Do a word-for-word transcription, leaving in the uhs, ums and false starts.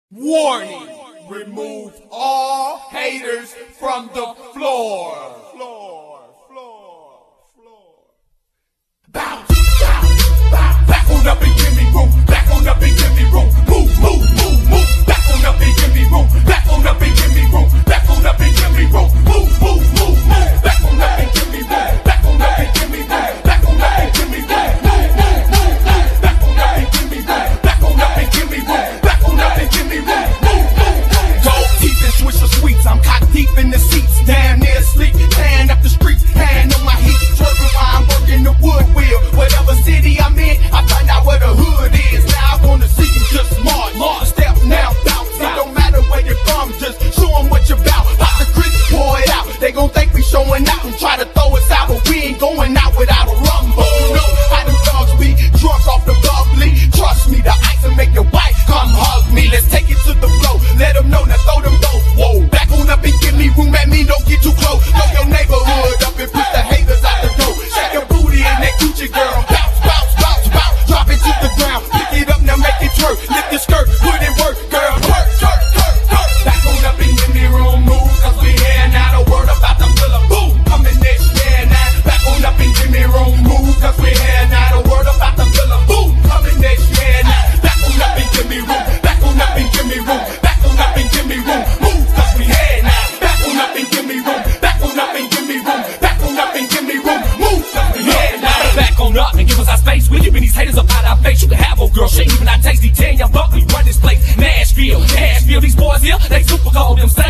Warning! Remove all haters from the floor. Floor, floor, floor. Bounce, bounce, bounce. Back on up and give me room. Back on up and give me room. Move, move, move, move. Back on up and give me room. Back on up and give me room. Back on up and give me room. Move, move, move, move. Back on up and give me room. Back on up and give me room. Back on up and give me room. Move, move, move, move. Back on up and give me room. Back on up and give me room. Back on up and give me room. Move, move, move. Gold teeth and Swisher Sweets. I'm cocked deep in the seats. Damn near asleep. Tearing up the streets. Hand on my heat. Twerking while I'm working the wood wheel. Whatever city I'm in, I find out where the hood is. Now I wanna see you just march. March, step now, bounce. It don't matter where you're from, just show them what you're about. Pop the Chris, pour it out. They gon' think we showing out and try to throw us out, but we ain't going out without a rumble. No, how them dogs be drunk off the bubbly. Trust me, the ice will make your wife come hug me. Let's take it to the flow. Let them know, now throw them low. Whoa, back on up and give me room at me, don't get too close. Throw your neighborhood up and push the haters out the door. Shake your booty and that coochie girl. Bounce, bounce, bounce, bounce. Drop it to the ground. Pick it up, now make it twerk. Lift your skirt, put it work, girl. Twerk, twerk, twerk, twerk. Back on up and give me room, move. Cause we here now, the word about the filler. Boom, coming next year now. Back on up and give me room, move. Cause we here now, the word about the filler. Boom, coming next year now. Back on up and give me room. Back on up and give me room. Back on up and give me room, move. Cause we here now. Back on up and give me room. Back on up and give me room. Back on up and give me room, move. Cause we here now. Back on up and give us our space. We're giving these haters up out our face. You can have old girl, she ain't even not tasty. Ten young Buckley run this place. Nashville, Nashville, these boys here, they super cold. Them